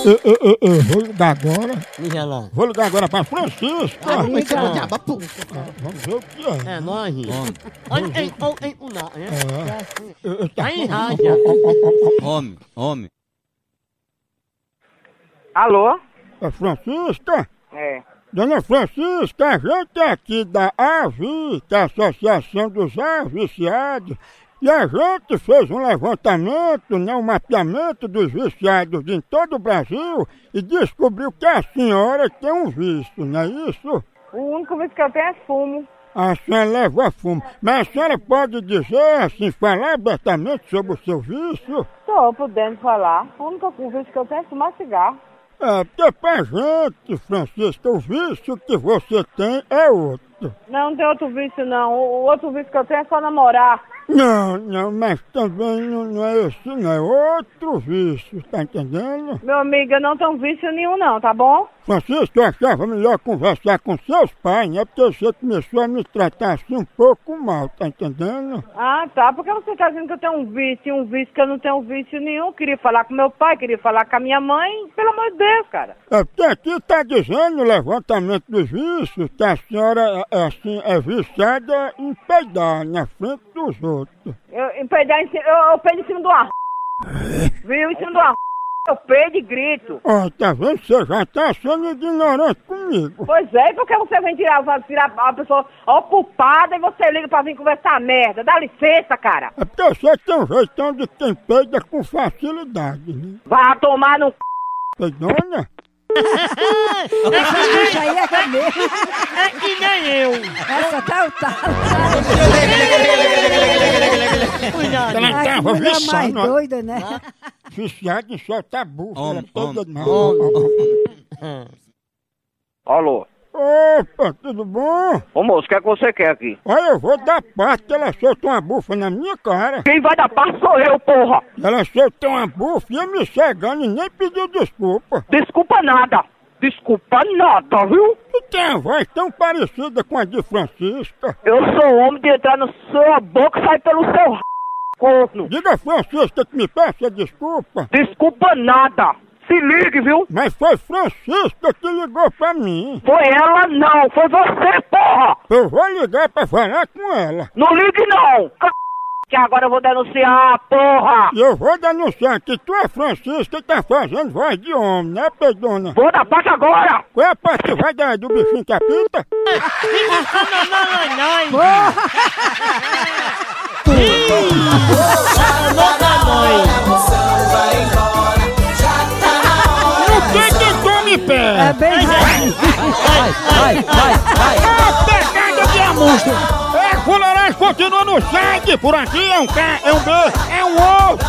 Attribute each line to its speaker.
Speaker 1: Vou ligar agora.
Speaker 2: Liga lá.
Speaker 1: Vou ligar agora pra Francisca.
Speaker 2: Vamos
Speaker 1: Vamos ver o que é.
Speaker 2: É nóis. Olha, aí,
Speaker 3: Homem.
Speaker 4: Alô?
Speaker 1: É Francisca?
Speaker 4: É.
Speaker 1: Dona Francisca, a gente é aqui da AVI, que é a Associação dos Viciados, e a gente fez um levantamento, um mapeamento dos viciados em todo o Brasil e descobriu que a senhora tem um vício, não é isso?
Speaker 4: O único vício que eu tenho é fumo.
Speaker 1: A senhora leva fumo, mas a senhora pode dizer, assim, falar abertamente sobre o seu vício?
Speaker 4: Tô podendo falar. O único vício que eu tenho é fumar cigarro.
Speaker 1: É, porque pra gente, Francisca, o vício que você tem é outro.
Speaker 4: Não tem outro vício não. O outro vício que eu tenho é só namorar.
Speaker 1: Não, mas também não é esse, não. É outro vício, tá entendendo?
Speaker 4: Meu amigo, eu não tenho vício nenhum não, tá bom?
Speaker 1: Francisco, eu achava melhor conversar com seus pais, né? Porque você começou a me tratar assim um pouco mal, tá entendendo?
Speaker 4: Ah, tá. Por que você tá dizendo que eu tenho um vício que eu não tenho vício nenhum? Queria falar com meu pai, queria falar com a minha mãe. Pelo amor de Deus, cara.
Speaker 1: É porque aqui tá dizendo no levantamento dos vícios que a senhora é viciada em peidar na frente dos outros.
Speaker 4: Eu peido em cima do ar. Viu? Em cima do ar. Eu peido e grito.
Speaker 1: Ó, tá vendo? Você já tá sendo ignorante comigo.
Speaker 4: Pois é, porque você vem tirar a pessoa ocupada e você liga pra vir conversar merda. Dá licença, cara.
Speaker 1: É porque você tem um jeitão de quem peida com facilidade, né?
Speaker 4: Vai tomar no c...
Speaker 1: Peidona?
Speaker 5: Essa bicha aí é cabeça.
Speaker 2: é que nem eu.
Speaker 5: Essa tá o
Speaker 2: Cuidado.
Speaker 1: Ela tava
Speaker 5: mulher mais
Speaker 1: viciada.
Speaker 5: doida, né?
Speaker 1: Viciada em soltar bufa. Ela
Speaker 3: Homem.
Speaker 1: toda demais.
Speaker 4: Alô?
Speaker 1: Opa, tudo bom?
Speaker 4: Ô moço, o que é que você quer aqui?
Speaker 1: Olha, eu vou dar parte que ela soltou uma bufa na minha cara.
Speaker 4: Quem vai dar passo sou eu, porra!
Speaker 1: Ela soltou uma bufa e ia me cegando e nem pediu desculpa.
Speaker 4: Desculpa nada, viu?
Speaker 1: Tu tem a voz tão parecida com a de Francisca.
Speaker 4: Eu sou homem de entrar na sua boca e sair pelo seu corno.
Speaker 1: Diga a Francisca que me peça desculpa.
Speaker 4: Desculpa nada. Se ligue, viu?
Speaker 1: Mas foi Francisca que ligou pra mim.
Speaker 4: Foi ela não, foi você, porra!
Speaker 1: Eu vou ligar pra falar com ela.
Speaker 4: Não ligue não! Que agora eu vou denunciar, porra!
Speaker 1: E eu vou denunciar que tu é Francisca e tá fazendo voz de homem, né, pedona?
Speaker 4: Vou dar parte agora!
Speaker 1: Qual é a parte que vai dar do bichinho que apita?
Speaker 5: É bem rápido.
Speaker 1: Pegada de amostra! É, fuleiragem continua no site, por aqui é um K, é um B, é um O,